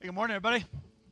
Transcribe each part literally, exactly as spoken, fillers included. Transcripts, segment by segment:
Hey, good morning, everybody.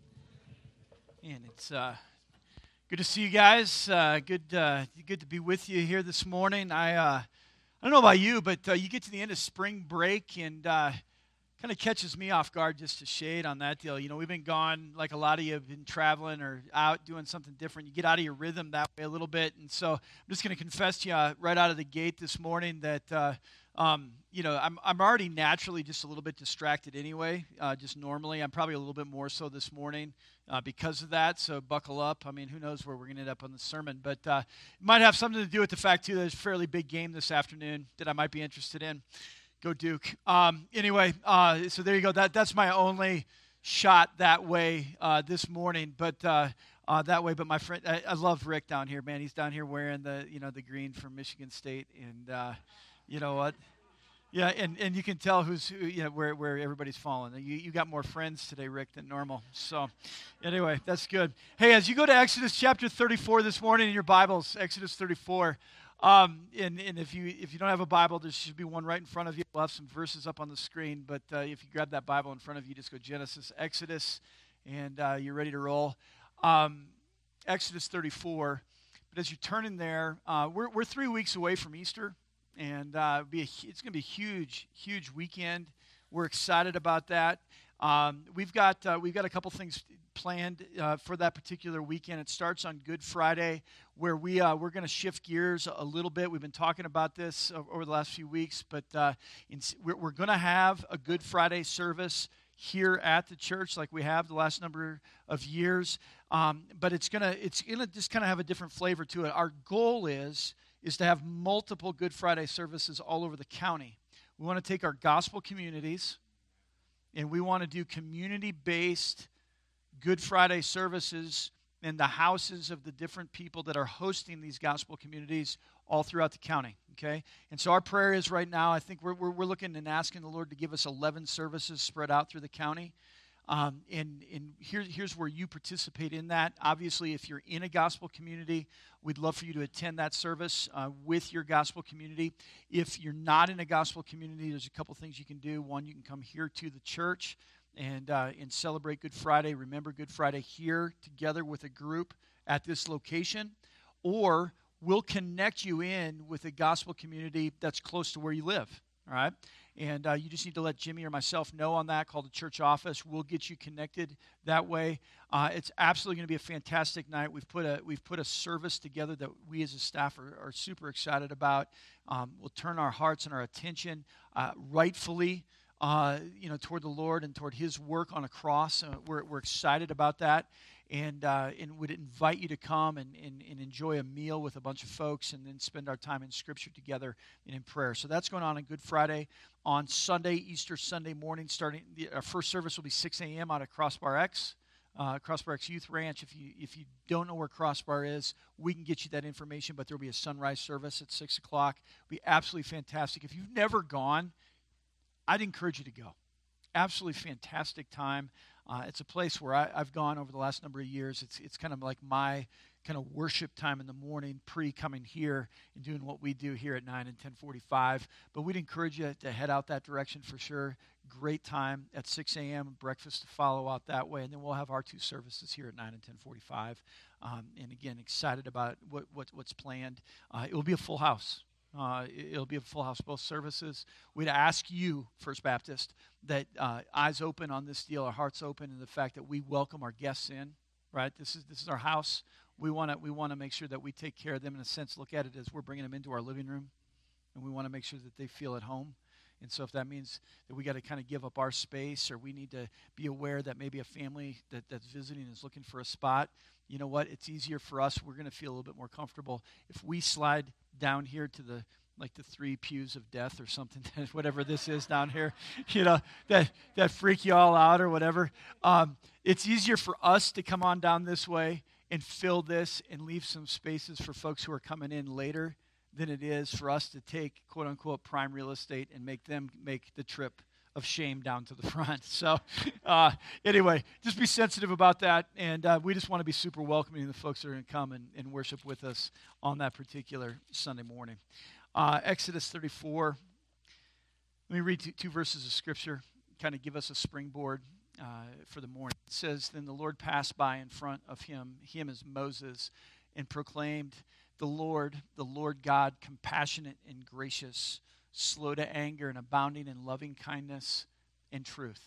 And it's uh, good to see you guys. Uh, good, uh, good to be with you here this morning. I, uh, I don't know about you, but uh, you get to the end of spring break, and uh, kind of catches me off guard just a shade on that deal. You know, we've been gone, like a lot of you have been traveling or out doing something different. You get out of your rhythm that way a little bit, and so I'm just going to confess to you uh, right out of the gate this morning that. Uh, Um, you know, I'm I'm already naturally just a little bit distracted anyway, uh, just normally. I'm probably a little bit more so this morning uh, because of that, so buckle up. I mean, who knows where we're going to end up on the sermon. But uh, it might have something to do with the fact, too, that there's a fairly big game this afternoon that I might be interested in. Go Duke. Um, anyway, uh, so there you go. That That's my only shot that way uh, this morning. But uh, uh, that way, but my friend, I, I love Rick down here, man. He's down here wearing the, you know, the green from Michigan State, and uh, you know what? Yeah, and, and you can tell who's who, you know, where where everybody's falling. You you got more friends today, Rick, than normal. So, anyway, that's good. Hey, as you go to Exodus chapter thirty-four this morning in your Bibles, Exodus thirty-four, um, and and if you if you don't have a Bible, there should be one right in front of you. We'll have some verses up on the screen, but uh, if you grab that Bible in front of you, just go Genesis, Exodus, and uh, you're ready to roll. Um, Exodus thirty-four. But as you turn in there, uh, we're we're three weeks away from Easter. And uh, it'll be a, it's going to be a huge, huge weekend. We're excited about that. Um, we've got uh, we've got a couple things planned uh, for that particular weekend. It starts on Good Friday, where we uh, we're going to shift gears a little bit. We've been talking about this over the last few weeks, but uh, in, we're, we're going to have a Good Friday service here at the church, like we have the last number of years. Um, but it's gonna it's gonna just kind of have a different flavor to it. Our goal is. is to have multiple Good Friday services all over the county. We want to take our gospel communities, and we want to do community-based Good Friday services in the houses of the different people that are hosting these gospel communities all throughout the county, okay? And so our prayer is right now, I think we're, we're, we're looking and asking the Lord to give us eleven services spread out through the county. Um, and and here, here's where you participate in that. Obviously, if you're in a gospel community, we'd love for you to attend that service uh, with your gospel community. If you're not in a gospel community, there's a couple things you can do. One, you can come here to the church and uh, and celebrate Good Friday. Remember Good Friday here together with a group at this location. Or we'll connect you in with a gospel community that's close to where you live, all right? And uh, you just need to let Jimmy or myself know on that. Call the church office. We'll get you connected that way. Uh, it's absolutely going to be a fantastic night. We've put a we've put a service together that we as a staff are, are super excited about. Um, we'll turn our hearts and our attention uh, rightfully, uh, you know, toward the Lord and toward His work on a cross. Uh, we're we're excited about that. And uh, and would invite you to come and, and, and enjoy a meal with a bunch of folks and then spend our time in Scripture together and in prayer. So that's going on on Good Friday. On Sunday, Easter Sunday morning, starting the, our first service will be six a.m. out of Crossbar X, uh, Crossbar X Youth Ranch. If you if you don't know where Crossbar is, we can get you that information, but there will be a sunrise service at six o'clock. It'll be absolutely fantastic. If you've never gone, I'd encourage you to go. Absolutely fantastic time. Uh, it's a place where I, I've gone over the last number of years. It's it's kind of like my kind of worship time in the morning, pre-coming here and doing what we do here at nine and ten forty-five. But we'd encourage you to head out that direction for sure. Great time at six a.m., breakfast to follow out that way. And then we'll have our two services here at nine and ten forty-five. Um, and again, excited about what, what what's planned. Uh, it will be a full house. Uh, it'll be a full house, both services. We'd ask you, First Baptist, that uh, eyes open on this deal, our hearts open, and the fact that we welcome our guests in. Right, this is this is our house. We want to we want to make sure that we take care of them in a sense. Look at it as we're bringing them into our living room, and we want to make sure that they feel at home. And so, if that means that we got to kind of give up our space, or we need to be aware that maybe a family that, that's visiting is looking for a spot, you know what? It's easier for us. We're going to feel a little bit more comfortable if we slide down here to the like the three pews of death or something, whatever this is down here, you know, that that freak you all out or whatever. Um, it's easier for us to come on down this way and fill this and leave some spaces for folks who are coming in later than it is for us to take, quote unquote, prime real estate and make them make the trip of shame down to the front. So uh, anyway, just be sensitive about that. And uh, we just want to be super welcoming to the folks that are going to come and, and worship with us on that particular Sunday morning. Uh, Exodus thirty-four. Let me read two, two verses of Scripture, kind of give us a springboard uh, for the morning. It says, "Then the Lord passed by in front of him, him as Moses, and proclaimed, 'The Lord, the Lord God, compassionate and gracious, slow to anger and abounding in loving kindness and truth.'"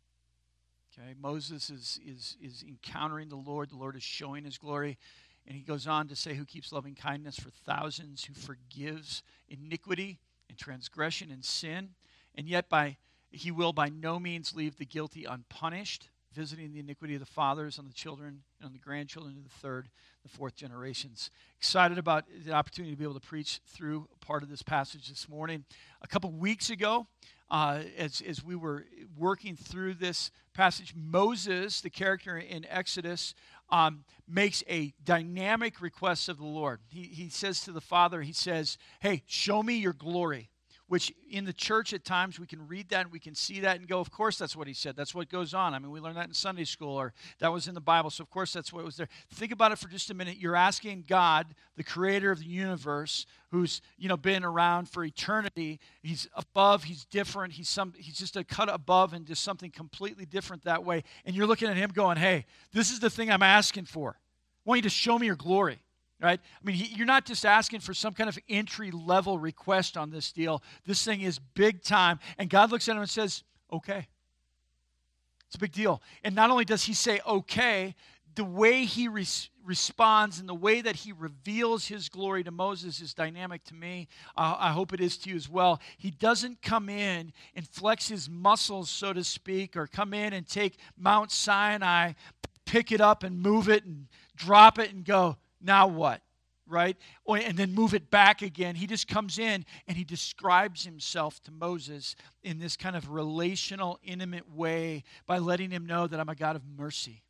Okay, Moses is, is, is encountering the Lord. The Lord is showing his glory. And he goes on to say, "Who keeps loving kindness for thousands, who forgives iniquity and transgression and sin. And yet by he will by no means leave the guilty unpunished, visiting the iniquity of the fathers on the children and on the grandchildren of the third, the fourth generations." Excited about the opportunity to be able to preach through part of this passage this morning. A couple weeks ago, uh, as, as we were working through this passage, Moses, the character in Exodus, um, makes a dynamic request of the Lord. He, he says to the Father, he says, "Hey, show me your glory." Which in the church at times we can read that and we can see that and go, of course that's what he said. That's what goes on. I mean, we learned that in Sunday school, or that was in the Bible, so of course that's what was there. Think about it for just a minute. You're asking God, the creator of the universe, who's, you know, been around for eternity. He's above, he's different, he's some he's just a cut above and just something completely different that way. And you're looking at him going, "Hey, this is the thing I'm asking for. I want you to show me your glory." Right? I mean, he, you're not just asking for some kind of entry-level request on this deal. This thing is big time. And God looks at him and says, "Okay." It's a big deal. And not only does he say, "Okay," the way he res- responds and the way that he reveals his glory to Moses is dynamic to me. Uh, I hope it is to you as well. He doesn't come in and flex his muscles, so to speak, or come in and take Mount Sinai, pick it up and move it and drop it and go, "Now what?" Right? And then move it back again. He just comes in and he describes himself to Moses in this kind of relational, intimate way by letting him know that I'm a God of mercy.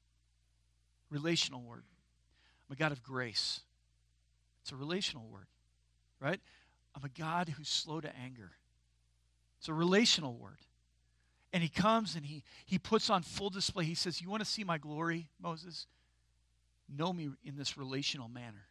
Relational word. I'm a God of grace. It's a relational word. Right? I'm a God who's slow to anger. It's a relational word. And he comes and he, he puts on full display. He says, "You want to see my glory, Moses? Know me in this relational manner."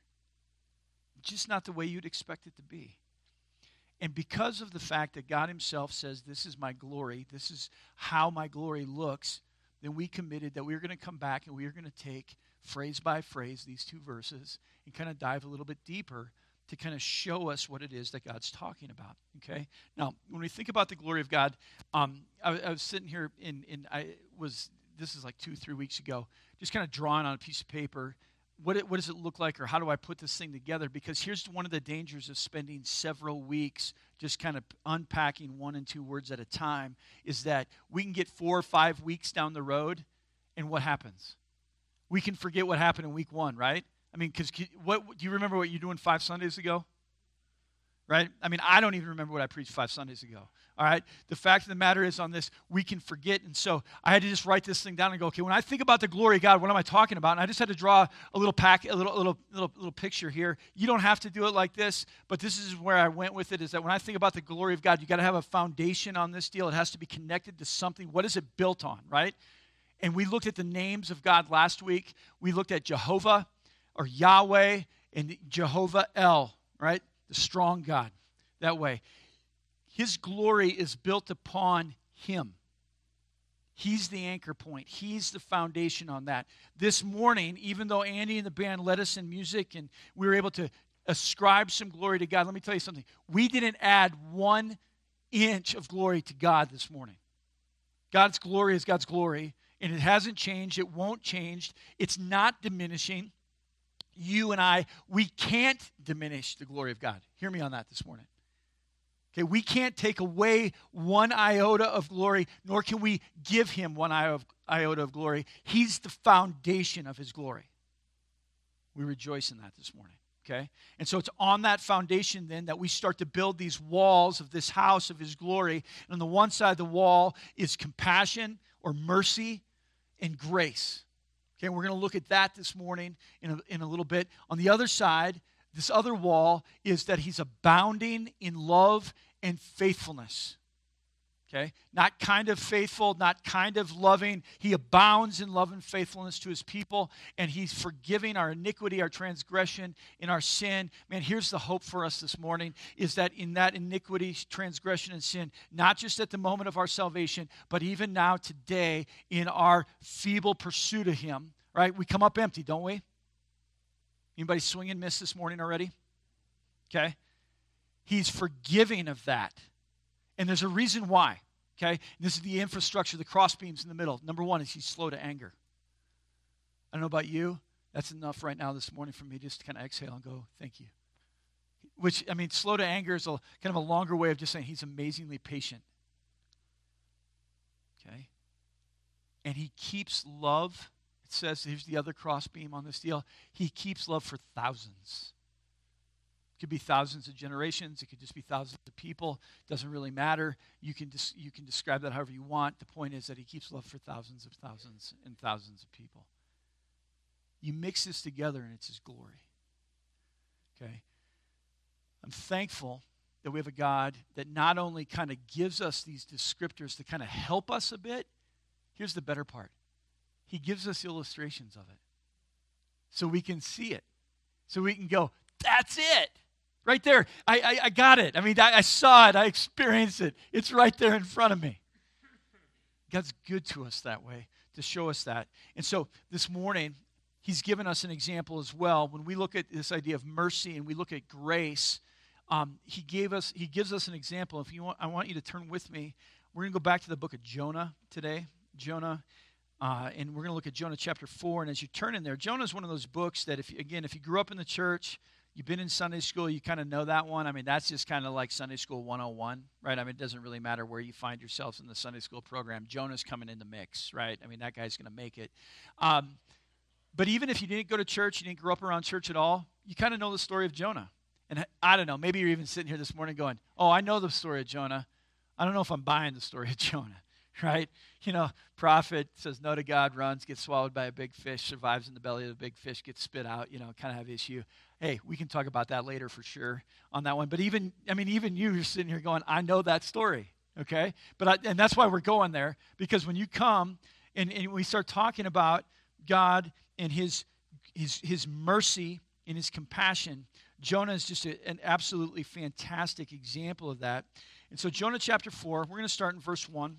Just not the way you'd expect it to be. And because of the fact that God himself says, "This is my glory, this is how my glory looks," then we committed that we were going to come back and we were going to take phrase by phrase these two verses and kind of dive a little bit deeper to kind of show us what it is that God's talking about. Okay? Now, when we think about the glory of God, um, I, I was sitting here in, in I was this is like two, three weeks ago, just kind of drawing on a piece of paper. What, it, what does it look like, or how do I put this thing together? Because here's one of the dangers of spending several weeks just kind of unpacking one and two words at a time, is that we can get four or five weeks down the road, and what happens? We can forget what happened in week one, right? I mean, because what do you remember what you were doing five Sundays ago? Right? I mean, I don't even remember what I preached five Sundays ago. All right? The fact of the matter is on this, we can forget. And so I had to just write this thing down and go, okay, when I think about the glory of God, what am I talking about? And I just had to draw a little pack, a little little little little picture here. You don't have to do it like this, but this is where I went with it, is that when I think about the glory of God, you got to have a foundation on this deal. It has to be connected to something. What is it built on, right? And we looked at the names of God last week. We looked at Jehovah or Yahweh and Jehovah El, right? The strong God, that way. His glory is built upon him. He's the anchor point. He's the foundation on that. This morning, even though Andy and the band led us in music and we were able to ascribe some glory to God, let me tell you something. We didn't add one inch of glory to God this morning. God's glory is God's glory, and it hasn't changed. It won't change. It's not diminishing. You and I, we can't diminish the glory of God. Hear me on that this morning. Okay, we can't take away one iota of glory, nor can we give him one iota of glory. He's the foundation of his glory. We rejoice in that this morning, okay? And so it's on that foundation then that we start to build these walls of this house of his glory. And on the one side of the wall is compassion or mercy and grace. Okay, we're going to look at that this morning in a, in a little bit. On the other side, this other wall is that he's abounding in love and faithfulness. Okay? Not kind of faithful, not kind of loving. He abounds in love and faithfulness to his people, and he's forgiving our iniquity, our transgression, and our sin. Man, here's the hope for us this morning, is that in that iniquity, transgression, and sin, not just at the moment of our salvation, but even now today in our feeble pursuit of him, right? We come up empty, don't we? Anybody swing and miss this morning already? Okay? He's forgiving of that. And there's a reason why, okay? And this is the infrastructure, the crossbeams in the middle. Number one is he's slow to anger. I don't know about you. That's enough right now this morning for me just to kind of exhale and go, thank you. Which, I mean, slow to anger is a kind of a longer way of just saying he's amazingly patient. Okay? And he keeps love. It says, here's the other crossbeam on this deal. He keeps love for thousands. It could be thousands of generations. It could just be thousands of people. It doesn't really matter. You can dis- you can describe that however you want. The point is that he keeps love for thousands of thousands and thousands of people. You mix this together and it's his glory. Okay? I'm thankful that we have a God that not only kind of gives us these descriptors to kind of help us a bit. Here's the better part. He gives us illustrations of it so we can see it. So we can go, that's it. Right there. I, I, I got it. I mean, I, I saw it. I experienced it. It's right there in front of me. God's good to us that way, to show us that. And so this morning, he's given us an example as well. When we look at this idea of mercy and we look at grace, um, he gave us. He gives us an example. If you want, I want you to turn with me. We're going to go back to the book of Jonah today. Jonah. Uh, and we're going to look at Jonah chapter four. And as you turn in there, Jonah is one of those books that, if again, if you grew up in the church, you've been in Sunday school, you kind of know that one. I mean, that's just kind of like Sunday School one oh one, right? I mean, it doesn't really matter where you find yourselves in the Sunday school program. Jonah's coming in the mix, right? I mean, that guy's going to make it. Um, but even if you didn't go to church, you didn't grow up around church at all, you kind of know the story of Jonah. And I don't know, maybe you're even sitting here this morning going, oh, I know the story of Jonah. I don't know if I'm buying the story of Jonah, right? You know, prophet says no to God, runs, gets swallowed by a big fish, survives in the belly of the big fish, gets spit out, you know, kind of have issue. Hey, we can talk about that later for sure on that one. But even, I mean, even you are sitting here going, I know that story, okay? But I, and that's why we're going there, because when you come and, and we start talking about God and his, his, his mercy and his compassion, Jonah is just a, an absolutely fantastic example of that. And so Jonah chapter four, we're going to start in verse one.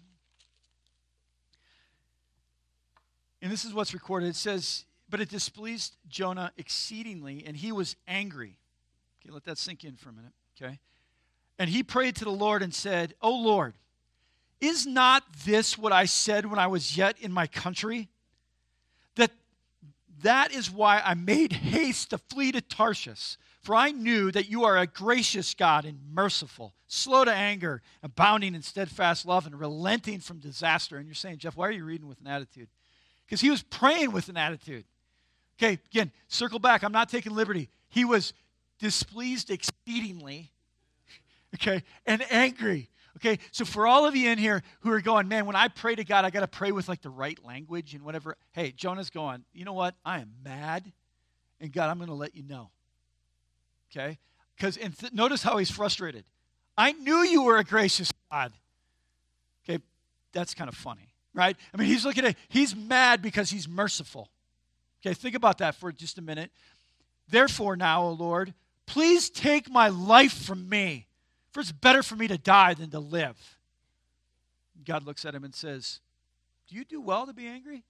And this is what's recorded. It says, but it displeased Jonah exceedingly, and he was angry. Okay, let that sink in for a minute, okay? And he prayed to the Lord and said, O Lord, is not this what I said when I was yet in my country? That that is why I made haste to flee to Tarshish. For I knew that you are a gracious God and merciful, slow to anger, abounding in steadfast love, and relenting from disaster. And you're saying, Jeff, why are you reading with an attitude? Because he was praying with an attitude. Okay, again, circle back. I'm not taking liberty. He was displeased exceedingly, okay, and angry. Okay, so for all of you in here who are going, man, when I pray to God, I got to pray with like the right language and whatever. Hey, Jonah's going, you know what? I am mad, and God, I'm going to let you know. Okay? Because and th- notice how he's frustrated. I knew you were a gracious God. Okay, that's kind of funny, right? I mean, he's looking at, he's mad because he's merciful. Okay, think about that for just a minute. Therefore now, O Lord, please take my life from me, for it's better for me to die than to live. God looks at him and says, do you do well to be angry?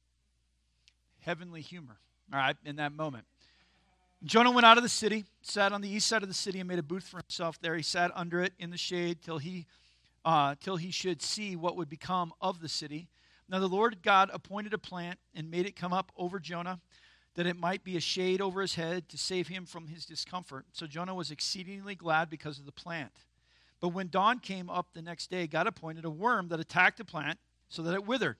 Heavenly humor, all right, in that moment. Jonah went out of the city, sat on the east side of the city, and made a booth for himself there. He sat under it in the shade till he, uh, till he should see what would become of the city. Now the Lord God appointed a plant and made it come up over Jonah, that it might be a shade over his head to save him from his discomfort. So Jonah was exceedingly glad because of the plant. But when dawn came up the next day, God appointed a worm that attacked the plant so that it withered.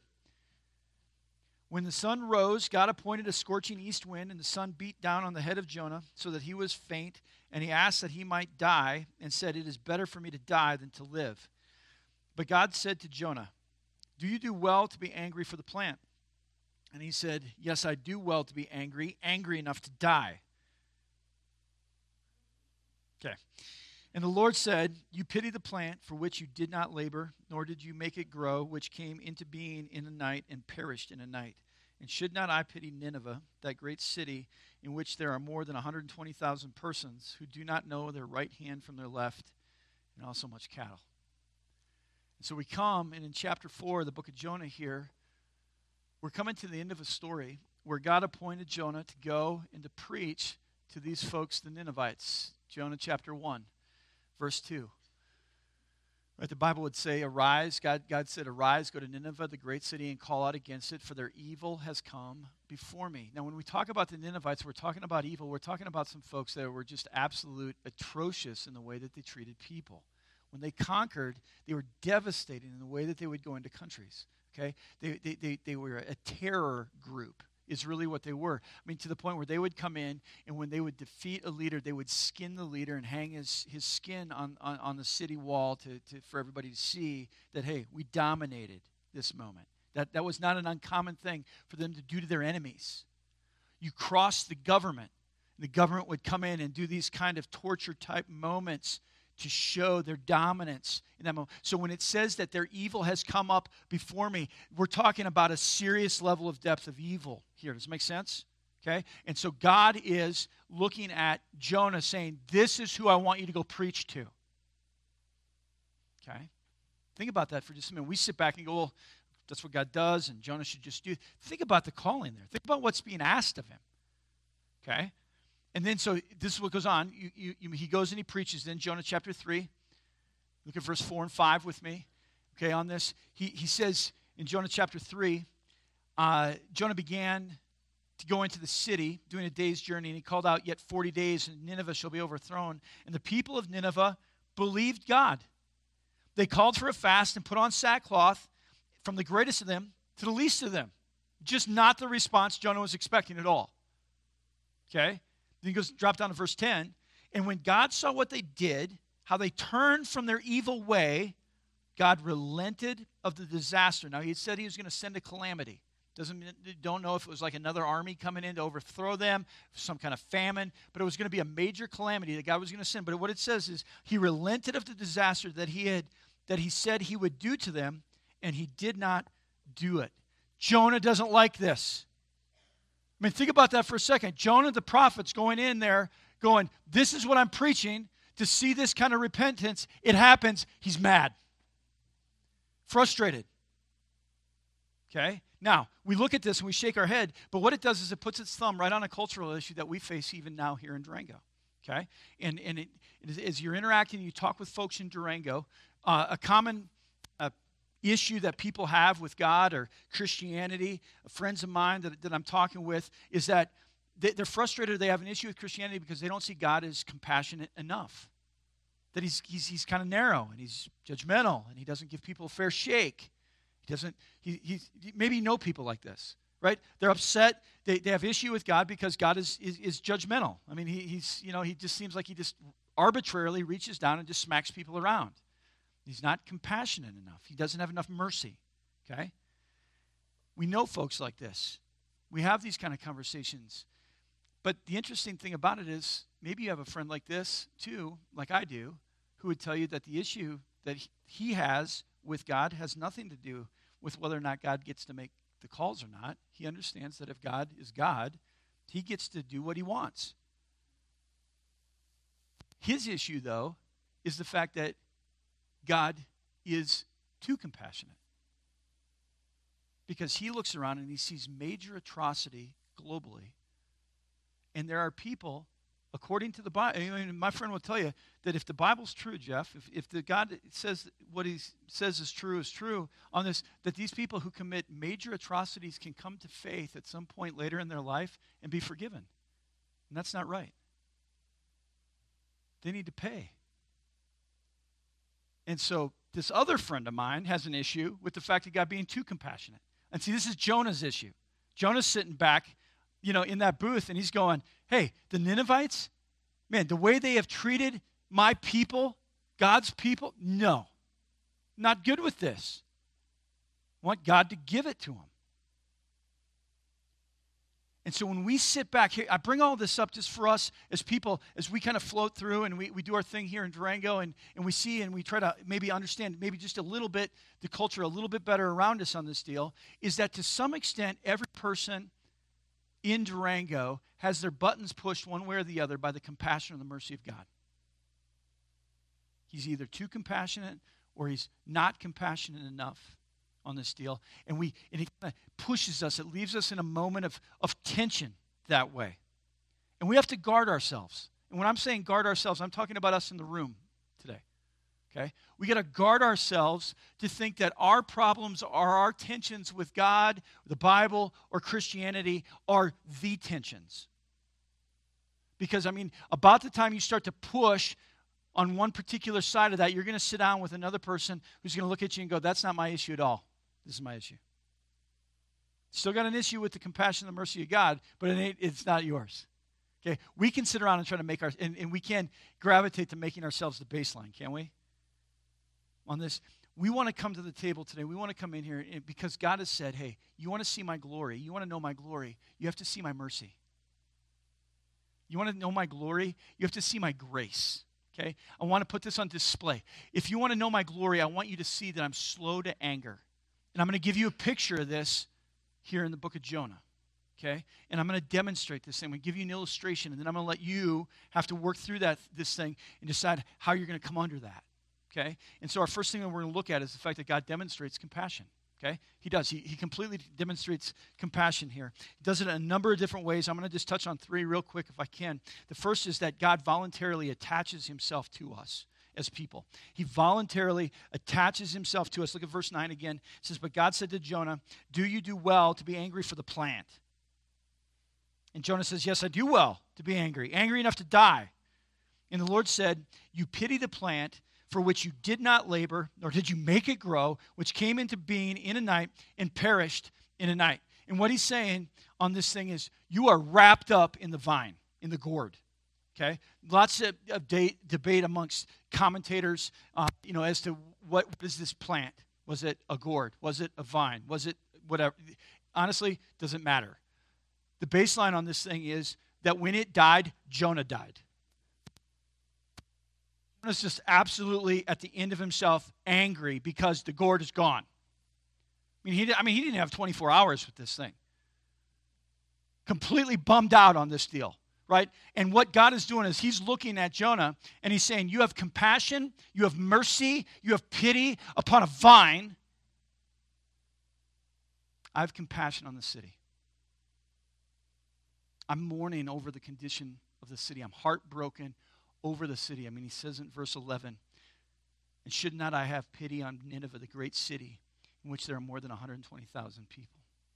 When the sun rose, God appointed a scorching east wind, and the sun beat down on the head of Jonah so that he was faint, and he asked that he might die, and said, it is better for me to die than to live. But God said to Jonah, do you do well to be angry for the plant? And he said, yes, I do well to be angry, angry enough to die. Okay. And the Lord said, you pity the plant for which you did not labor, nor did you make it grow, which came into being in a night and perished in a night. And should not I pity Nineveh, that great city in which there are more than one hundred twenty thousand persons who do not know their right hand from their left, and also much cattle? And so we come, and in chapter four of the book of Jonah here, we're coming to the end of a story where God appointed Jonah to go and to preach to these folks, the Ninevites. Jonah chapter one. Verse two. Right, the Bible would say, arise. God, God said, arise, go to Nineveh, the great city, and call out against it, for their evil has come before me. Now, when we talk about the Ninevites, we're talking about evil. We're talking about some folks that were just absolute atrocious in the way that they treated people. When they conquered, they were devastating in the way that they would go into countries. Okay, They, they, they, they were a terror group. Is really what they were. I mean, to the point where they would come in, and when they would defeat a leader, they would skin the leader and hang his, his skin on, on, on the city wall to, to, for everybody to see that, hey, we dominated this moment. That, that was not an uncommon thing for them to do to their enemies. You crossed the government. The government would come in and do these kind of torture-type moments to show their dominance in that moment. So when it says that their evil has come up before me, we're talking about a serious level of depth of evil here. Does it make sense? Okay? And so God is looking at Jonah saying, this is who I want you to go preach to. Okay? Think about that for just a minute. We sit back and go, well, that's what God does, and Jonah should just do. Think about the calling there. Think about what's being asked of him. Okay? And then, so this is what goes on. You, you, you, he goes and he preaches. Then Jonah chapter three. Look at verse four and five with me. Okay, on this. He, he says in Jonah chapter three, uh, Jonah began to go into the city, doing a day's journey, and he called out, yet forty days, and Nineveh shall be overthrown. And the people of Nineveh believed God. They called for a fast and put on sackcloth, from the greatest of them to the least of them. Just not the response Jonah was expecting at all. Okay? Then he goes, drop down to verse ten. And when God saw what they did, how they turned from their evil way, God relented of the disaster. Now, he had said he was going to send a calamity. Doesn't don't know if it was like another army coming in to overthrow them, some kind of famine, but it was going to be a major calamity that God was going to send. But what it says is he relented of the disaster that he had that he said he would do to them, and he did not do it. Jonah doesn't like this. I mean, think about that for a second. Jonah the prophet's going in there going, this is what I'm preaching, to see this kind of repentance. It happens. He's mad. Frustrated. Okay? Now, we look at this and we shake our head, but what it does is it puts its thumb right on a cultural issue that we face even now here in Durango. Okay? And, and it, it, as you're interacting, you talk with folks in Durango, uh, a common uh, issue that people have with God or Christianity, friends of mine that, that I'm talking with, is that they, they're frustrated. They have an issue with Christianity because they don't see God as compassionate enough. That he's, he's, he's kind of narrow and he's judgmental and he doesn't give people a fair shake. He doesn't, he, he's, maybe you know people like this, right? They're upset. They, they have issue with God because God is, is, is judgmental. I mean, he, he's, you know, he just seems like he just arbitrarily reaches down and just smacks people around. He's not compassionate enough. He doesn't have enough mercy, okay? We know folks like this. We have these kind of conversations. But the interesting thing about it is maybe you have a friend like this, too, like I do, who would tell you that the issue that he has with God has nothing to do with whether or not God gets to make the calls or not. He understands that if God is God, he gets to do what he wants. His issue, though, is the fact that God is too compassionate. Because he looks around and he sees major atrocity globally. And there are people, according to the Bible, I mean, my friend will tell you that if the Bible's true, Jeff, if, if the God says what he says is true is true on this, that these people who commit major atrocities can come to faith at some point later in their life and be forgiven. And that's not right. They need to pay. And so this other friend of mine has an issue with the fact of God being too compassionate. And see, this is Jonah's issue. Jonah's sitting back, you know, in that booth, and he's going, hey, the Ninevites, man, the way they have treated my people, God's people, no, not good with this. I want God to give it to them. And so when we sit back here, I bring all this up just for us as people, as we kind of float through and we, we do our thing here in Durango and, and we see and we try to maybe understand maybe just a little bit, the culture a little bit better around us on this deal, is that to some extent, every person in Durango has their buttons pushed one way or the other by the compassion or the mercy of God. He's either too compassionate or he's not compassionate enough on this deal. And we and it kind of pushes us. It leaves us in a moment of, of tension that way. And we have to guard ourselves. And when I'm saying guard ourselves, I'm talking about us in the room today. Okay? We got to guard ourselves to think that our problems or our tensions with God, the Bible, or Christianity are the tensions. Because, I mean, about the time you start to push on one particular side of that, you're going to sit down with another person who's going to look at you and go, that's not my issue at all. This is my issue. Still got an issue with the compassion and the mercy of God, but it ain't, it's not yours. Okay? We can sit around and try to make our, and, and we can gravitate to making ourselves the baseline, can't we? On this, we want to come to the table today. We want to come in here and, because God has said, hey, you want to see my glory, you want to know my glory, you have to see my mercy. You want to know my glory, you have to see my grace. Okay? I want to put this on display. If you want to know my glory, I want you to see that I'm slow to anger. And I'm going to give you a picture of this here in the book of Jonah. Okay? And I'm going to demonstrate this thing. I'm going to give you an illustration, and then I'm going to let you have to work through that this thing and decide how you're going to come under that. Okay? And so our first thing that we're going to look at is the fact that God demonstrates compassion. Okay? He does. He, he completely demonstrates compassion here. He does it in a number of different ways. I'm going to just touch on three real quick if I can. The first is that God voluntarily attaches himself to us as people. He voluntarily attaches himself to us. Look at verse nine again. It says, but God said to Jonah, do you do well to be angry for the plant? And Jonah says, yes, I do well to be angry, angry enough to die. And the Lord said, you pity the plant for which you did not labor, nor did you make it grow, which came into being in a night and perished in a night. And what he's saying on this thing is, you are wrapped up in the vine, in the gourd. Okay? Lots of, of de- debate amongst commentators, uh, you know, as to what, what is this plant? Was it a gourd? Was it a vine? Was it whatever? Honestly, doesn't matter. The baseline on this thing is that when it died, Jonah died. Jonah's just absolutely at the end of himself, angry because the gourd is gone. I mean, he, I mean, he didn't have twenty-four hours with this thing. Completely bummed out on this deal. Right? And what God is doing is he's looking at Jonah and he's saying, you have compassion, you have mercy, you have pity upon a vine. I have compassion on the city. I'm mourning over the condition of the city. I'm heartbroken over the city. I mean, he says in verse eleven, and should not I have pity on Nineveh, the great city, in which there are more than one hundred twenty thousand people?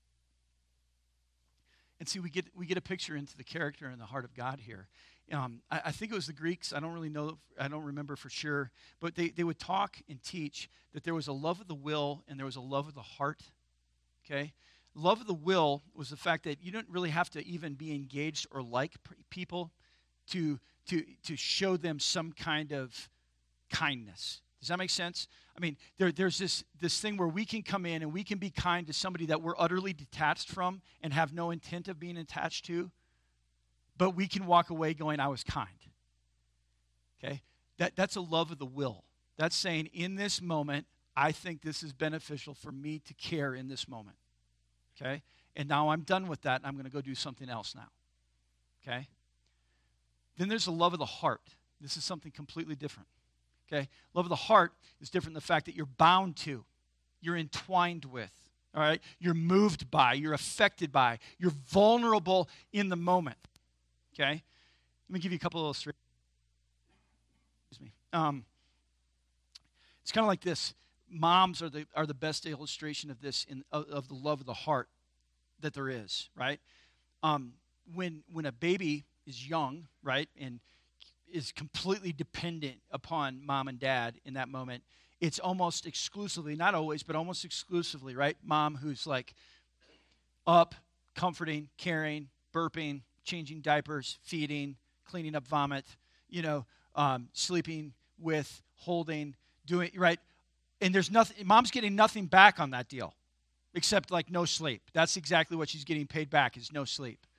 And see, we get we get a picture into the character and the heart of God here. Um, I, I think it was the Greeks. I don't really know. I don't remember for sure. But they, they would talk and teach that there was a love of the will and there was a love of the heart. Okay? Love of the will was the fact that you don't really have to even be engaged or like people to, to, to show them some kind of kindness. Does that make sense? I mean, there, there's this, this thing where we can come in and we can be kind to somebody that we're utterly detached from and have no intent of being attached to, but we can walk away going, I was kind. Okay? That, that's a love of the will. That's saying, in this moment, I think this is beneficial for me to care in this moment. Okay? And now I'm done with that, and I'm going to go do something else now. Okay? Then there's the love of the heart. This is something completely different. Okay? Love of the heart is different than the fact that you're bound to, you're entwined with, all right? You're moved by, you're affected by, you're vulnerable in the moment. Okay? Let me give you a couple of illustrations. Excuse me. Um, it's kind of like this. Moms are the are the best illustration of this in of, of the love of the heart that there is, right? Um, when when a baby is young, right, and is completely dependent upon mom and dad in that moment, it's almost exclusively, not always, but almost exclusively, right? Mom who's like up, comforting, caring, burping, changing diapers, feeding, cleaning up vomit, you know, um, sleeping with, holding, doing, right? And there's nothing, mom's getting nothing back on that deal except like no sleep. That's exactly what she's getting paid back is no sleep,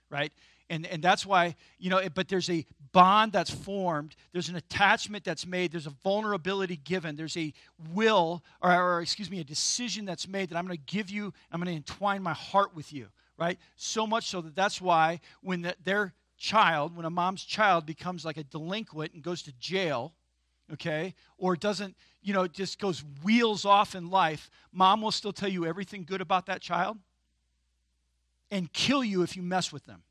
right? And and that's why, you know, it, but there's a bond that's formed. There's an attachment that's made. There's a vulnerability given. There's a will, or, or excuse me, a decision that's made that I'm going to give you, I'm going to entwine my heart with you, right? So much so that that's why when the, their child, when a mom's child becomes like a delinquent and goes to jail, okay, or doesn't, you know, just goes wheels off in life, mom will still tell you everything good about that child and kill you if you mess with them.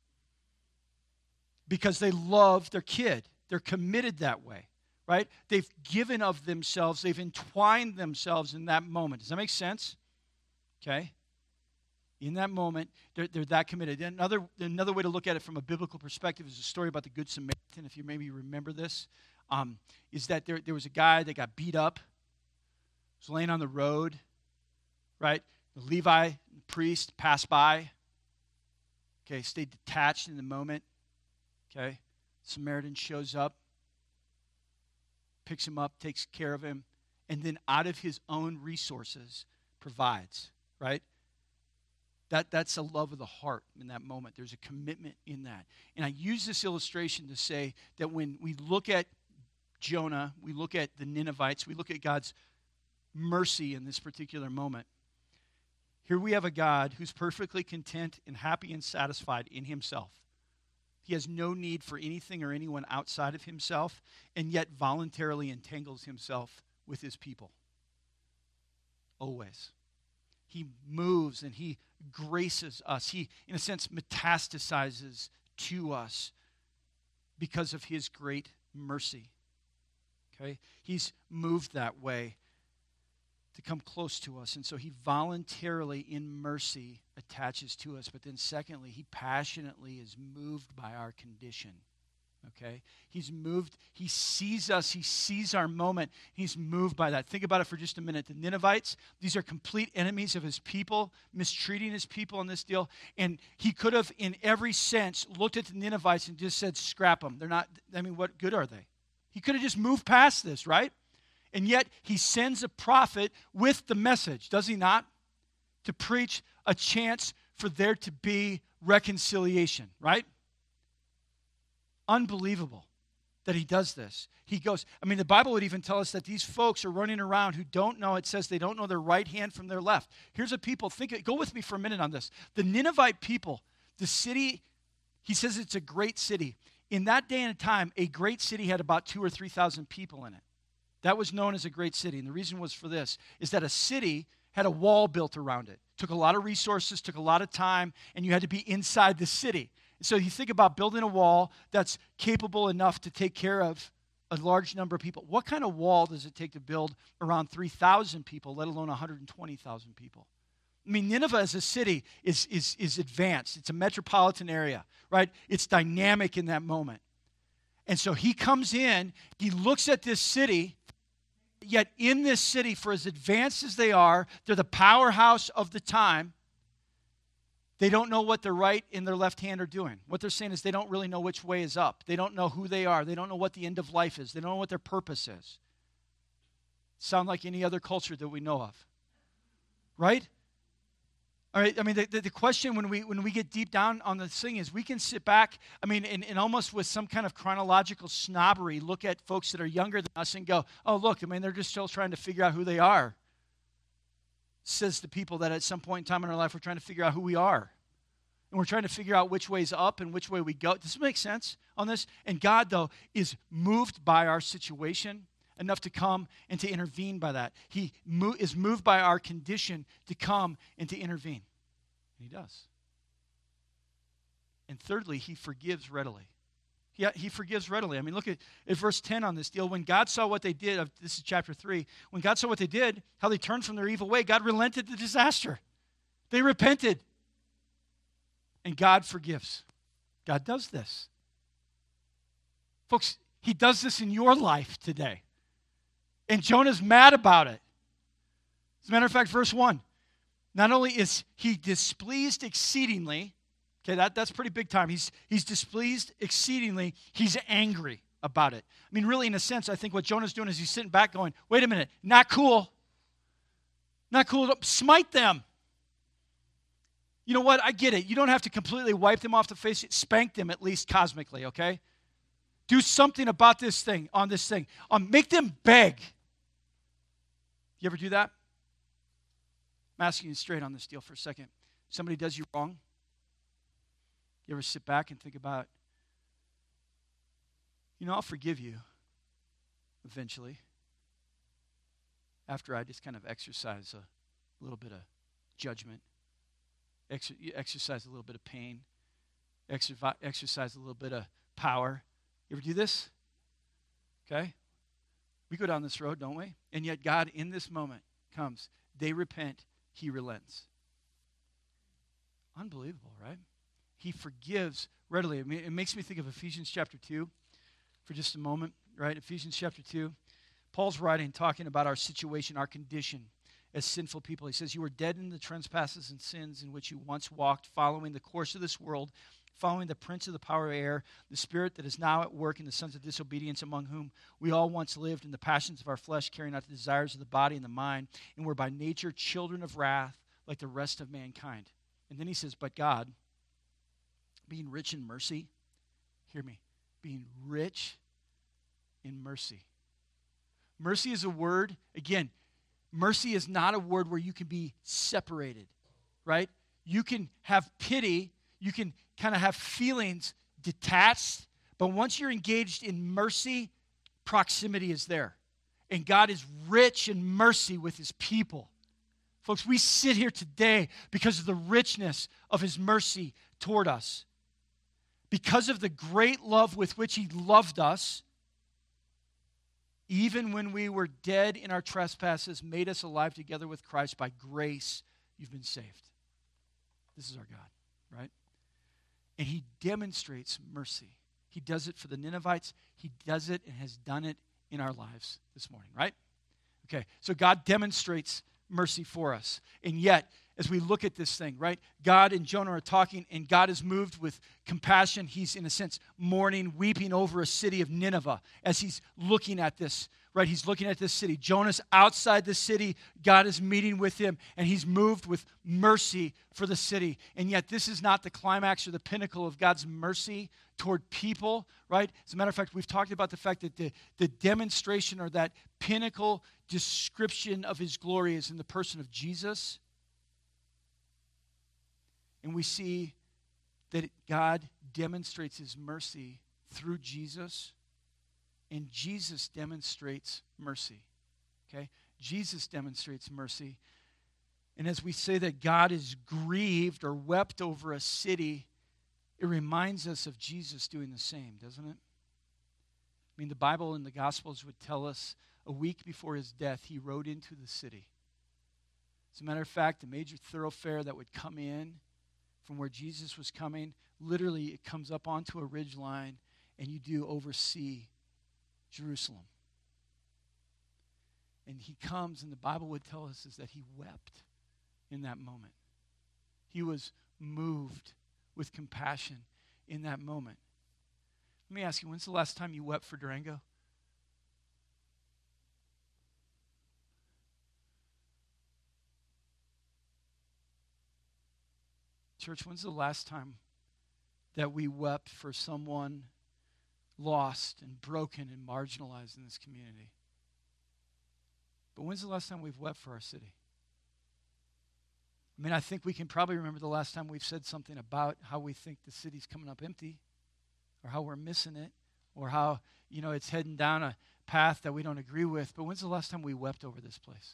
Because they love their kid. They're committed that way, right? They've given of themselves. They've entwined themselves in that moment. Does that make sense? Okay? In that moment, they're, they're that committed. Another, another way to look at it from a biblical perspective is a story about the Good Samaritan, if you maybe remember this, um, is that there, there was a guy that got beat up, was laying on the road, right? The Levi, the priest, passed by, okay, stayed detached in the moment. Okay, Samaritan shows up, picks him up, takes care of him, and then out of his own resources provides, right? That, that's a love of the heart in that moment. There's a commitment in that. And I use this illustration to say that when we look at Jonah, we look at the Ninevites, we look at God's mercy in this particular moment. Here we have a God who's perfectly content and happy and satisfied in himself. He has no need for anything or anyone outside of himself, and yet voluntarily entangles himself with his people. Always. He moves and he graces us. He, in a sense, metastasizes to us because of his great mercy. Okay? He's moved that way to come close to us. And so he voluntarily, in mercy, attaches to us. But then secondly, he passionately is moved by our condition. Okay? He's moved. He sees us. He sees our moment. He's moved by that. Think about it for just a minute. The Ninevites, these are complete enemies of his people, mistreating his people in this deal. And he could have, in every sense, looked at the Ninevites and just said, scrap them. They're not, I mean, what good are they? He could have just moved past this, right? And yet, he sends a prophet with the message, does he not? To preach a chance for there to be reconciliation, right? Unbelievable that he does this. He goes, I mean, the Bible would even tell us that these folks are running around who don't know, it says they don't know their right hand from their left. Here's a people, think, go with me for a minute on this. The Ninevite people, the city, he says it's a great city. In that day and time, a great city had about two or three thousand people in it. That was known as a great city. And the reason was for this, is that a city had a wall built around it. Took a lot of resources, took a lot of time, and you had to be inside the city. So you think about building a wall that's capable enough to take care of a large number of people. What kind of wall does it take to build around three thousand people, let alone one hundred twenty thousand people? I mean, Nineveh as a city is, is, is advanced. It's a metropolitan area, right? It's dynamic in that moment. And so he comes in, he looks at this city, yet in this city, for as advanced as they are, they're the powerhouse of the time. They don't know what their right and their left hand are doing. What they're saying is they don't really know which way is up. They don't know who they are. They don't know what the end of life is. They don't know what their purpose is. Sound like any other culture that we know of. Right? All right, I mean, the, the, the question when we when we get deep down on this thing is we can sit back, I mean, and, and almost with some kind of chronological snobbery, look at folks that are younger than us and go, oh, look, I mean, they're just still trying to figure out who they are. Says the people that at some point in time in our life we're trying to figure out who we are. And we're trying to figure out which way's up and which way we go. Does this make sense on this? And God, though, is moved by our situation enough to come and to intervene by that. He mo- is moved by our condition to come and to intervene. And he does. And thirdly, he forgives readily. Yeah, he forgives readily. I mean, look at, at verse ten on this deal. When God saw what they did, this is chapter three, when God saw what they did, how they turned from their evil way, God relented the disaster. They repented. And God forgives. God does this. Folks, he does this in your life today. And Jonah's mad about it. As a matter of fact, verse one, not only is he displeased exceedingly, okay, that, that's pretty big time. He's, he's displeased exceedingly. He's angry about it. I mean, really, in a sense, I think what Jonah's doing is he's sitting back going, wait a minute, not cool. Not cool. Smite them. You know what? I get it. You don't have to completely wipe them off the face. Spank them at least cosmically, okay? Do something about this thing, on this thing. Um, make them beg. You ever do that? I'm asking you straight on this deal for a second. Somebody does you wrong. You ever sit back and think about, you know, I'll forgive you eventually after I just kind of exercise a little bit of judgment, Exer- exercise a little bit of pain, exercise, exercise a little bit of power. You ever do this? Okay? We go down this road, don't we? And yet God in this moment comes. They repent. He relents. Unbelievable, right? He forgives readily. I mean, it makes me think of Ephesians chapter two for just a moment, right? Ephesians chapter two. Paul's writing, talking about our situation, our condition as sinful people. He says, you were dead in the trespasses and sins in which you once walked, following the course of this world, following the prince of the power of air, the spirit that is now at work in the sons of disobedience, among whom we all once lived in the passions of our flesh, carrying out the desires of the body and the mind, and were by nature children of wrath like the rest of mankind. And then he says, but God, being rich in mercy, hear me, being rich in mercy. Mercy is a word, again, mercy is not a word where you can be separated, right? You can have pity, you can kind of have feelings detached, but once you're engaged in mercy, proximity is there. And God is rich in mercy with his people. Folks, we sit here today because of the richness of his mercy toward us. Because of the great love with which he loved us, even when we were dead in our trespasses, made us alive together with Christ. By grace, you've been saved. This is our God, right? And he demonstrates mercy. He does it for the Ninevites. He does it and has done it in our lives this morning, right? Okay, so God demonstrates mercy for us. And yet, as we look at this thing, right, God and Jonah are talking, and God is moved with compassion. He's, in a sense, mourning, weeping over a city of Nineveh as he's looking at this, right? He's looking at this city. Jonah's outside the city. God is meeting with him, and he's moved with mercy for the city. And yet, this is not the climax or the pinnacle of God's mercy toward people, right? As a matter of fact, we've talked about the fact that the, the demonstration or that pinnacle description of his glory is in the person of Jesus. And we see that God demonstrates his mercy through Jesus, and Jesus demonstrates mercy. Okay? Jesus demonstrates mercy. And as we say that God is grieved or wept over a city, it reminds us of Jesus doing the same, doesn't it? I mean, the Bible and the Gospels would tell us a week before his death, he rode into the city. As a matter of fact, the major thoroughfare that would come in from where Jesus was coming, literally it comes up onto a ridge line, and you do oversee Jerusalem. And he comes, and the Bible would tell us is that he wept in that moment. He was moved with compassion in that moment. Let me ask you, when's the last time you wept for Durango? Church, when's the last time that we wept for someone lost and broken and marginalized in this community? But when's the last time we've wept for our city? I mean, I think we can probably remember the last time we've said something about how we think the city's coming up empty, or how we're missing it, or how, you know, it's heading down a path that we don't agree with. But when's the last time we wept over this place?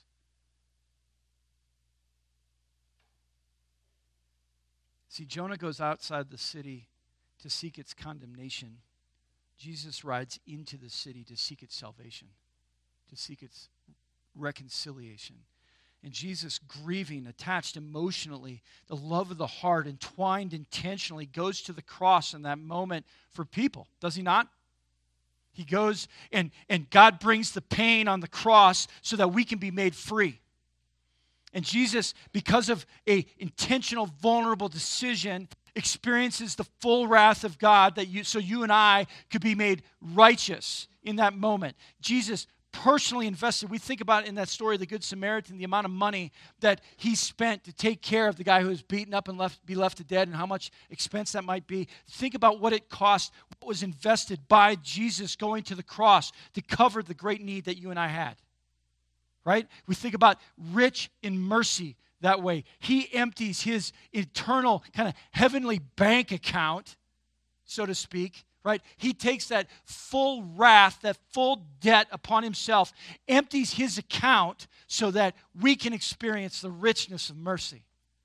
See, Jonah goes outside the city to seek its condemnation. Jesus rides into the city to seek its salvation, to seek its reconciliation. And Jesus, grieving, attached emotionally, the love of the heart, entwined intentionally, goes to the cross in that moment for people. Does he not? He goes and, and God brings the pain on the cross so that we can be made free. And Jesus, because of an intentional, vulnerable decision, experiences the full wrath of God that you, so you and I could be made righteous in that moment. Jesus personally invested. We think about in that story of the Good Samaritan, the amount of money that he spent to take care of the guy who was beaten up and left, be left to dead, and how much expense that might be. Think about what it cost, what was invested by Jesus going to the cross to cover the great need that you and I had. Right? We think about rich in mercy that way. He empties his eternal kind of heavenly bank account, so to speak, right? He takes that full wrath, that full debt upon himself, empties his account so that we can experience the richness of mercy.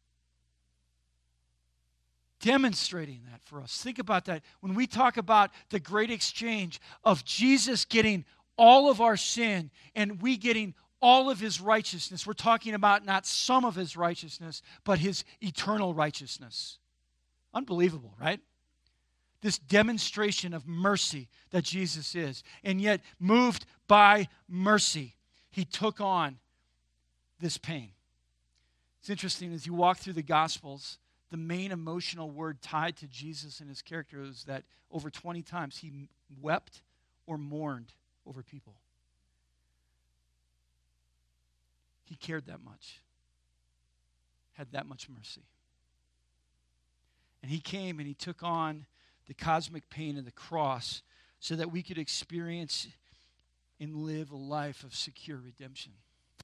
Demonstrating that for us. Think about that. When we talk about the great exchange of Jesus getting all of our sin and we getting all of his righteousness, we're talking about not some of his righteousness, but his eternal righteousness. Unbelievable, right? This demonstration of mercy that Jesus is. And yet, moved by mercy, he took on this pain. It's interesting, as you walk through the Gospels, the main emotional word tied to Jesus and his character is that over twenty times he wept or mourned over people. He cared that much, had that much mercy. And he came and he took on the cosmic pain of the cross so that we could experience and live a life of secure redemption.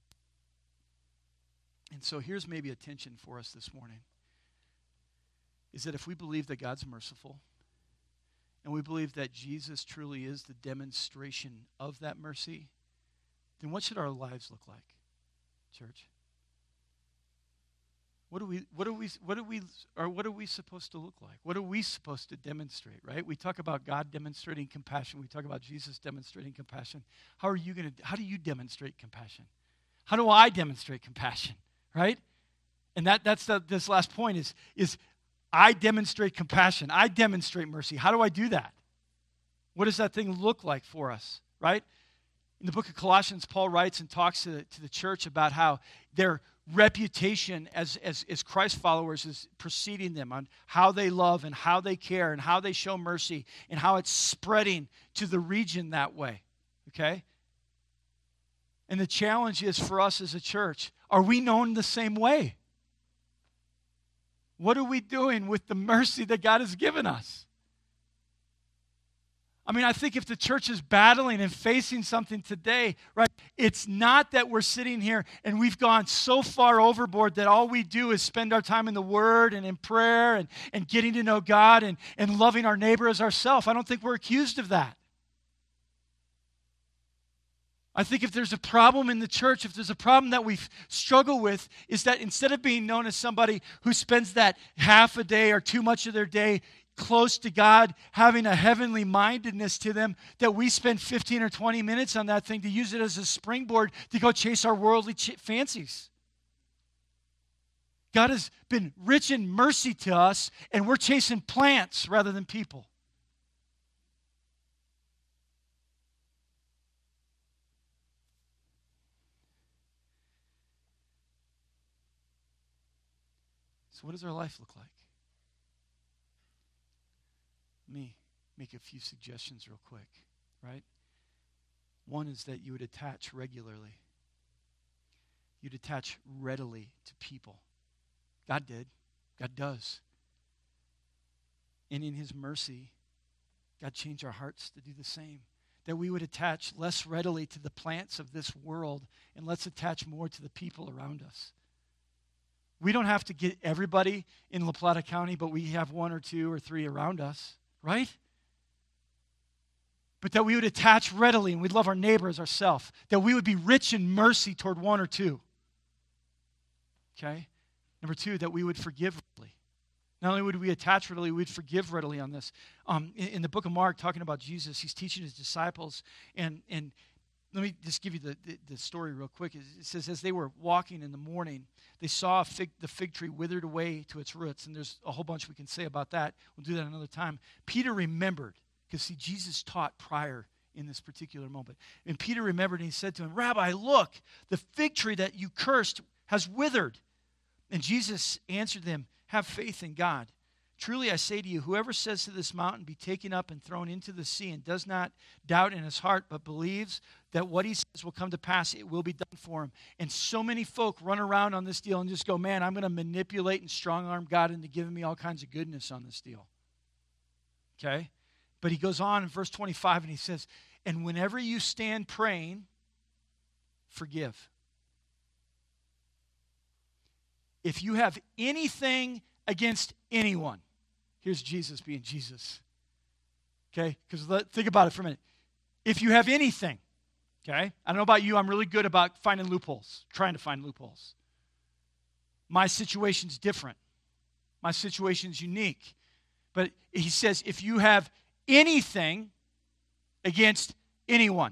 And so here's maybe a tension for us this morning, is that if we believe that God's merciful and we believe that Jesus truly is the demonstration of that mercy, then what should our lives look like, church? What are we what are we what are we or what are we supposed to look like? What are we supposed to demonstrate, right? We talk about God demonstrating compassion. We talk about Jesus demonstrating compassion. How are you going to how do you demonstrate compassion? How do I demonstrate compassion, right? And that that's the, this last point is is I demonstrate compassion. I demonstrate mercy. How do I do that? What does that thing look like for us, right? In the book of Colossians, Paul writes and talks to the, to the church about how their reputation as, as, as Christ followers is preceding them, on how they love and how they care and how they show mercy and how it's spreading to the region that way, okay? And the challenge is for us as a church, are we known the same way? What are we doing with the mercy that God has given us? I mean, I think if the church is battling and facing something today, right, it's not that we're sitting here and we've gone so far overboard that all we do is spend our time in the Word and in prayer and, and getting to know God and, and loving our neighbor as ourselves. I don't think we're accused of that. I think if there's a problem in the church, if there's a problem that we struggle with, is that instead of being known as somebody who spends that half a day or too much of their day close to God, having a heavenly mindedness to them, that we spend fifteen or twenty minutes on that thing to use it as a springboard to go chase our worldly ch- fancies. God has been rich in mercy to us, and we're chasing plants rather than people. So what does our life look like? Let me make a few suggestions real quick, right? One is that you would attach regularly. You'd attach readily to people. God did. God does. And in his mercy, God changed our hearts to do the same. That we would attach less readily to the plants of this world and let's attach more to the people around us. We don't have to get everybody in La Plata County, but we have one or two or three around us. Right? But that we would attach readily and we'd love our neighbor as ourselves. That we would be rich in mercy toward one or two. Okay? Number two, that we would forgive readily. Not only would we attach readily, we'd forgive readily on this. Um, in, in the book of Mark, talking about Jesus, he's teaching his disciples. And, and let me just give you the, the, the story real quick. It says, as they were walking in the morning, they saw a fig, the fig tree withered away to its roots. And there's a whole bunch we can say about that. We'll do that another time. Peter remembered, because see, Jesus taught prior in this particular moment. And Peter remembered and he said to him, Rabbi, look, the fig tree that you cursed has withered. And Jesus answered them, have faith in God. Truly I say to you, whoever says to this mountain, be taken up and thrown into the sea, and does not doubt in his heart, but believes that what he says will come to pass, it will be done for him. And so many folk run around on this deal and just go, man, I'm going to manipulate and strong-arm God into giving me all kinds of goodness on this deal. Okay? But he goes on in verse twenty-five and he says, and whenever you stand praying, forgive. If you have anything against anyone, here's Jesus being Jesus. Okay? Because think about it for a minute. If you have anything, okay? I don't know about you, I'm really good about finding loopholes, trying to find loopholes. My situation's different. My situation's unique. But he says, if you have anything against anyone,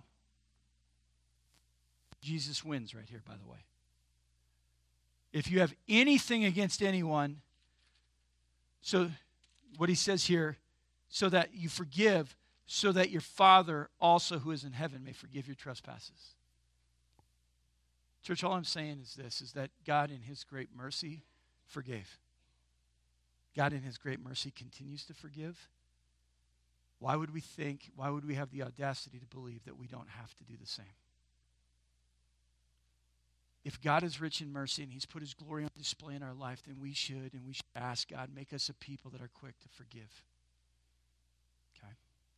Jesus wins right here, by the way. If you have anything against anyone, so what he says here, so that you forgive, so that your Father also who is in heaven may forgive your trespasses. Church, all I'm saying is this, is that God in his great mercy forgave. God in his great mercy continues to forgive. Why would we think, why would we have the audacity to believe that we don't have to do the same? If God is rich in mercy and he's put his glory on display in our life, then we should, and we should ask God, make us a people that are quick to forgive. Okay?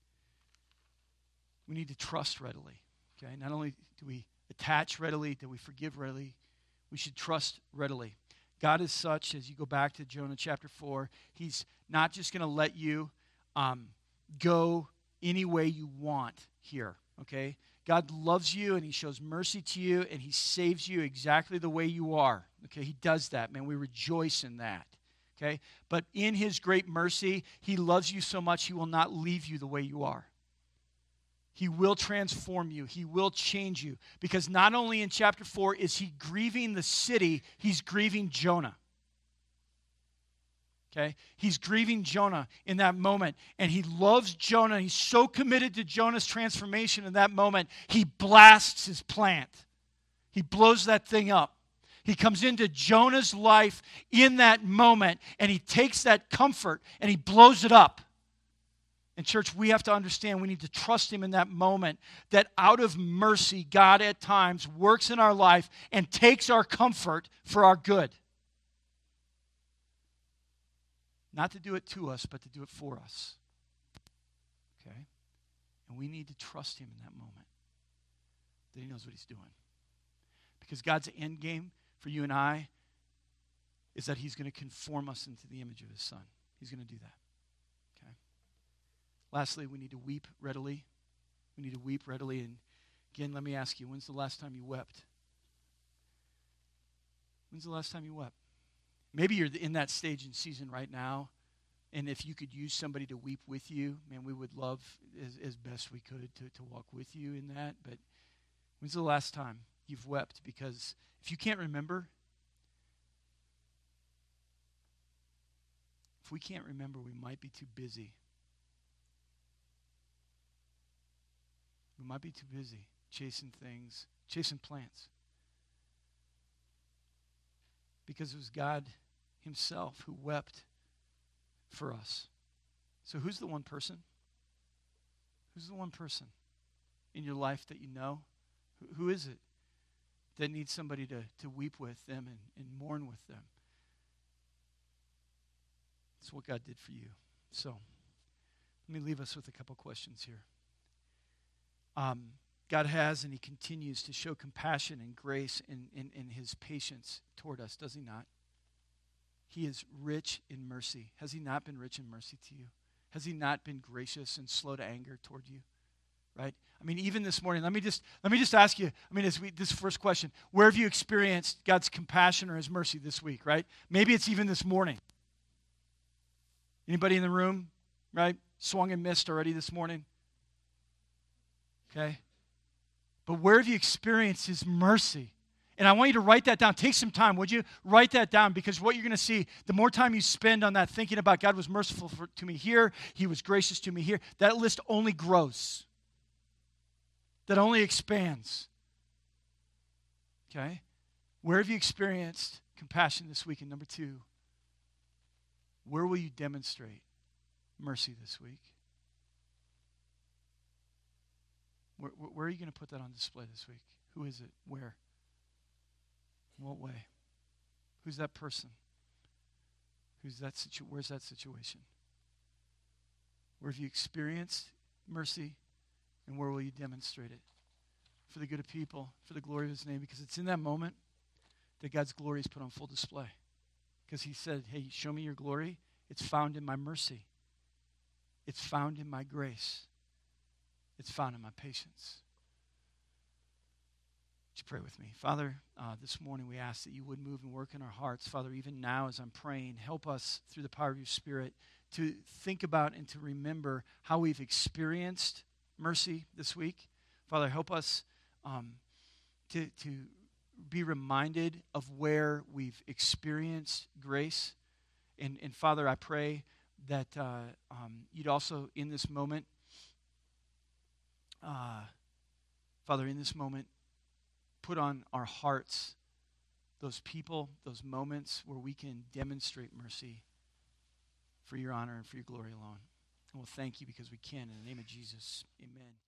We need to trust readily. Okay? Not only do we attach readily, do we forgive readily, we should trust readily. God is such, as you go back to Jonah chapter four, he's not just going to let you um, go any way you want here. Okay? God loves you, and he shows mercy to you, and he saves you exactly the way you are. Okay, he does that, man. We rejoice in that. Okay, but in his great mercy, he loves you so much, he will not leave you the way you are. He will transform you. He will change you. Because not only in chapter four is he grieving the city, he's grieving Jonah. Okay? He's grieving Jonah in that moment. And he loves Jonah. He's so committed to Jonah's transformation in that moment, he blasts his plant. He blows that thing up. He comes into Jonah's life in that moment, and he takes that comfort and he blows it up. And church, we have to understand, we need to trust him in that moment, that out of mercy, God at times works in our life and takes our comfort for our good. Not to do it to us, but to do it for us. Okay? And we need to trust him in that moment, that he knows what he's doing. Because God's end game for you and I is that he's going to conform us into the image of his Son. He's going to do that. Okay? Lastly, we need to weep readily. We need to weep readily. And again, let me ask you, when's the last time you wept? When's the last time you wept? Maybe you're in that stage and season right now, and if you could use somebody to weep with you, man, we would love as, as best we could to, to walk with you in that. But when's the last time you've wept? Because if you can't remember, if we can't remember, we might be too busy. We might be too busy chasing things, chasing plants. Because it was God himself who wept for us. So who's the one person? Who's the one person in your life that you know? Who, who is it that needs somebody to, to weep with them and, and mourn with them? That's what God did for you. So let me leave us with a couple questions here. Um, God has and he continues to show compassion and grace in, in, in his patience toward us, does he not? He is rich in mercy. Has he not been rich in mercy to you? Has he not been gracious and slow to anger toward you? Right? I mean, even this morning, let me just let me just ask you, I mean, as we, this first question, where have you experienced God's compassion or his mercy this week, right? Maybe it's even this morning. Anybody in the room, right? Swung and missed already this morning? Okay? But where have you experienced his mercy? And I want you to write that down. Take some time, would you? Write that down, because what you're going to see, the more time you spend on that, thinking about God was merciful for, to me here, he was gracious to me here, that list only grows. That only expands. Okay? Where have you experienced compassion this week? And number two, Where will you demonstrate mercy this week? Where, where are you going to put that on display this week? Who is it? Where? In what way? Who's that person? Who's that situ- where's that situation? Where have you experienced mercy, and where will you demonstrate it? For the good of people, for the glory of his name, because it's in that moment that God's glory is put on full display. Because he said, hey, show me your glory. It's found in my mercy. It's found in my grace. It's found in my patience. Would you pray with me? Father, uh, this morning we ask that you would move and work in our hearts. Father, even now as I'm praying, help us through the power of your Spirit to think about and to remember how we've experienced mercy this week. Father, help us um, to, to be reminded of where we've experienced grace. And, and Father, I pray that uh, um, you'd also, in this moment, uh, Father, in this moment, put on our hearts those people, those moments where we can demonstrate mercy for your honor and for your glory alone. And we'll thank you because we can. In the name of Jesus, amen.